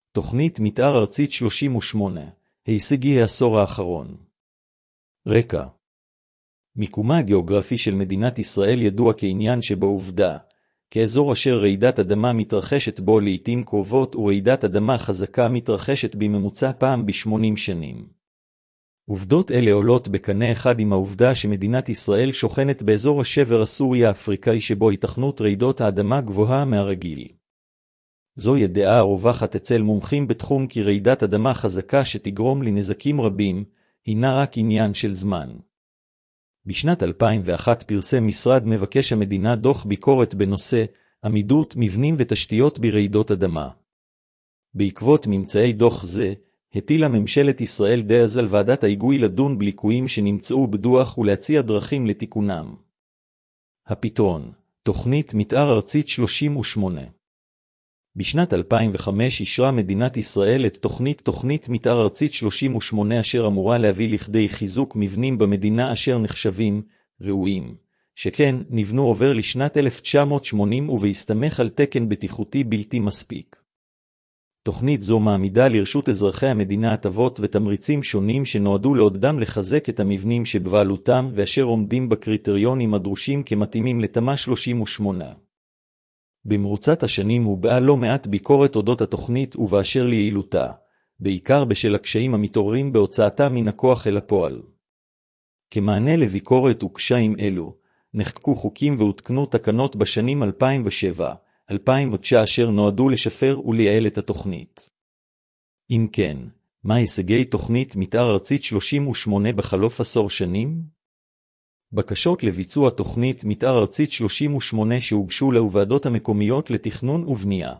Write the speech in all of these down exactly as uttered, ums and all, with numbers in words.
תוכנית מתאר ארצית שלושים ושמונה, הישגי העשור האחרון. רקע. מיקומה הגיאוגרפי של מדינת ישראל ידוע כעניין שבעובדה, כאזור אשר רעידת אדמה מתרחשת בו לעתים קרובות ורעידת אדמה חזקה מתרחשת בממוצע פעם ב-שמונים שנים. עובדות אלה עולות בקנה אחד עם העובדה שמדינת ישראל שוכנת באזור השבר הסורי-האפריקאי שבו התכנות רעידות האדמה גבוהה מהרגיל. זו ידעה הרווחת אצל מומחים בתחום כי רעידת אדמה חזקה שתגרום לנזקים רבים, הינה רק עניין של זמן. בשנת אלפיים ואחת פרסם משרד מבקש המדינה דוח ביקורת בנושא עמידות מבנים ותשתיות ברעידות אדמה. בעקבות ממצאי דוח זה, הטילה ממשלת ישראל דאז על ועדת ההיגוי לדון בליקויים שנמצאו בדוח ולהציע דרכים לתיקונם. הפתרון, תוכנית מתאר ארצית שלושים ושמונה. בשנת אלפיים וחמש אישרה מדינת ישראל את תוכנית תוכנית מתאר ארצית שלושים ושמונה אשר אמורה להביא לכדי חיזוק מבנים במדינה אשר נחשבים ראויים, שכן נבנו עובר לשנת אלף תשע מאות שמונים ובהסתמך על תקן בטיחותי בלתי מספיק. תוכנית זו מעמידה לרשות אזרחי המדינה הטבות ותמריצים שונים שנועדו לעודדם לחזק את המבנים שבבעלותם ואשר עומדים בקריטריונים הדרושים כמתאימים לתמ"א שלושים ושמונה. במרוצת השנים הובעה לא מעט ביקורת אודות התוכנית ובאשר ליעילותה, בעיקר בשל הקשיים המתעוררים בהוצאתה מן הכוח אל הפועל. כמענה לביקורת וקשיים אלו, נחקקו חוקים והותקנו תקנות בשנים אלפיים ושבע אלפיים ותשע אשר נועדו לשפר ולייעל את התוכנית. אם כן, מה הישגי תוכנית מתאר ארצית שלושים ושמונה בחלוף עשור שנים? בקשות לביצוע תוכנית מתאר ארצית שלושים ושמונה שהוגשו לוועדות המקומיות לתכנון ובנייה.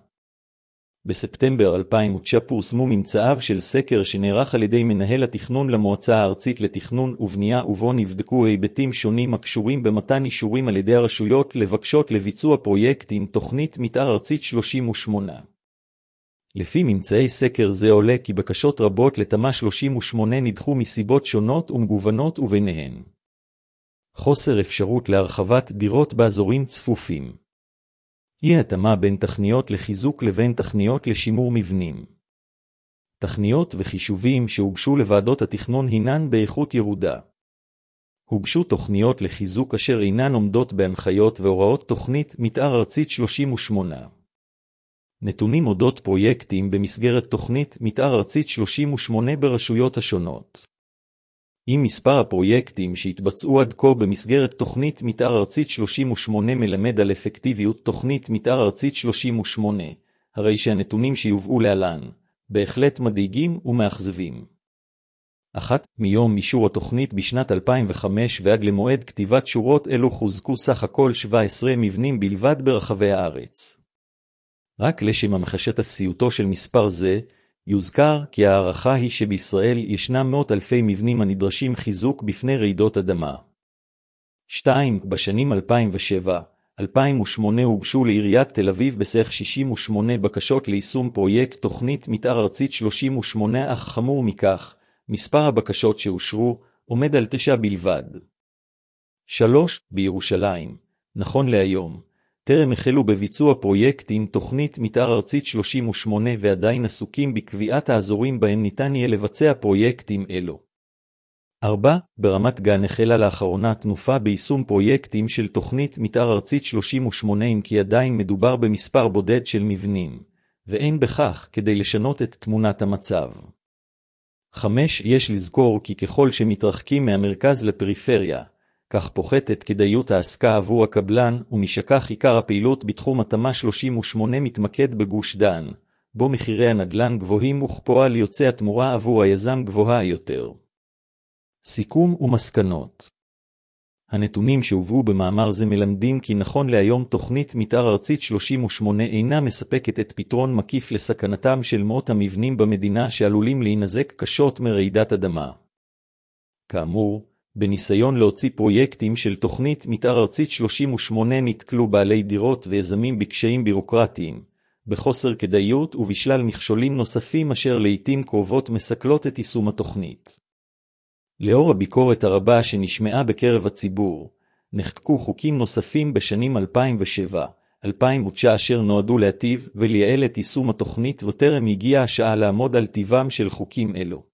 בספטמבר אלפיים ותשע פורסמו ממצאיו של סקר שנערך על ידי מנהל התכנון למועצה הארצית לתכנון ובנייה ובו נבדקו היבטים שונים הקשורים במתן אישורים על ידי הרשויות לבקשות לביצוע פרויקט עם תוכנית מתאר ארצית שלושים ושמונה. לפי ממצאי סקר זה עולה כי בקשות רבות לתמ"א שלושים ושמונה נדחו מסיבות שונות ומגוונות וביניהן חוסר אפשרות להרחבת דירות באזורים צפופים. אי התאמה בין תכניות לחיזוק לבין תכניות לשימור מבנים. תכניות וחישובים שהוגשו לוועדות התכנון הינן באיכות ירודה. הוגשו תוכניות לחיזוק אשר אינן עומדות בהנחיות והוראות תוכנית מתאר ארצית שלושים ושמונה. נתונים אודות פרויקטים במסגרת תוכנית מתאר ארצית שלושים ושמונה ברשויות השונות. אם מספר הפרויקטים שהתבצעו עד כה במסגרת תוכנית מתאר ארצית שלושים ושמונה מלמד על אפקטיביות תוכנית מתאר ארצית שלושים ושמונה, הרי שהנתונים שיובאו להלן, בהחלט מדאיגים ומאכזבים. אחת, מיום אישור התוכנית בשנת אלפיים וחמש ועד למועד כתיבת שורות אלו חוזקו סך הכל שבעה עשר מבנים בלבד ברחבי הארץ. רק לשם המחשת אפסיותו של מספר זה, יוזכר כי הערכה היא שבישראל ישנם מאות אלפי מבנים הנדרשים חיזוק בפני רעידות אדמה. שתיים. בשנים אלפיים ושבע אלפיים ושמונה הוגשו לעיריית תל אביב בסך שישים ושמונה בקשות ליישום פרויקט תוכנית מתאר ארצית שלושים ושמונה, אך חמור מכך, מספר הבקשות שאושרו עומד על תשע בלבד. שלוש. בירושלים, נכון להיום, טרם החלו בביצוע פרויקטים תוכנית מתאר ארצית שלושים ושמונה ועדיין עסוקים בקביעת האזורים בהם ניתן יהיה לבצע פרויקטים אלו. ארבע. ברמת גן החלה לאחרונה תנופה ביישום פרויקטים של תוכנית מתאר ארצית שלושים ושמונה אם כי עדיין מדובר במספר בודד של מבנים, ואין בכך כדי לשנות את תמונת המצב. חמש. יש לזכור כי ככל שמתרחקים מהמרכז לפריפריה, כך פוחתת כדאיות העסקה עבור הקבלן, ומשכך עיקר הפעילות בתחום התמ"א שלושים ושמונה מתמקד בגוש דן, בו מחירי הנדל"ן גבוהים וכפועל יוצא התמורה עבור היזם גבוהה יותר. סיכום ומסקנות. הנתונים שהובאו במאמר זה מלמדים כי נכון להיום תוכנית מתאר ארצית שלושים ושמונה אינה מספקת את פתרון מקיף לסכנתם של מאות המבנים במדינה שעלולים להינזק קשות מרעידת אדמה. כאמור, בניסיון להוציא פרויקטים של תוכנית מתאר ארצית שלושים ושמונה נתקלו בעלי דירות ויזמים בקשיים בירוקרטיים, בחוסר כדאיות ובשלל מכשולים נוספים אשר לעתים קרובות מסכלות את יישום התוכנית. לאור הביקורת הרבה שנשמעה בקרב הציבור, נחקקו חוקים נוספים בשנים אלפיים ושבע אלפיים ותשע אשר נועדו להטיב ולייעל את יישום התוכנית, וטרם הגיעה השעה לעמוד על טיבם של חוקים אלו.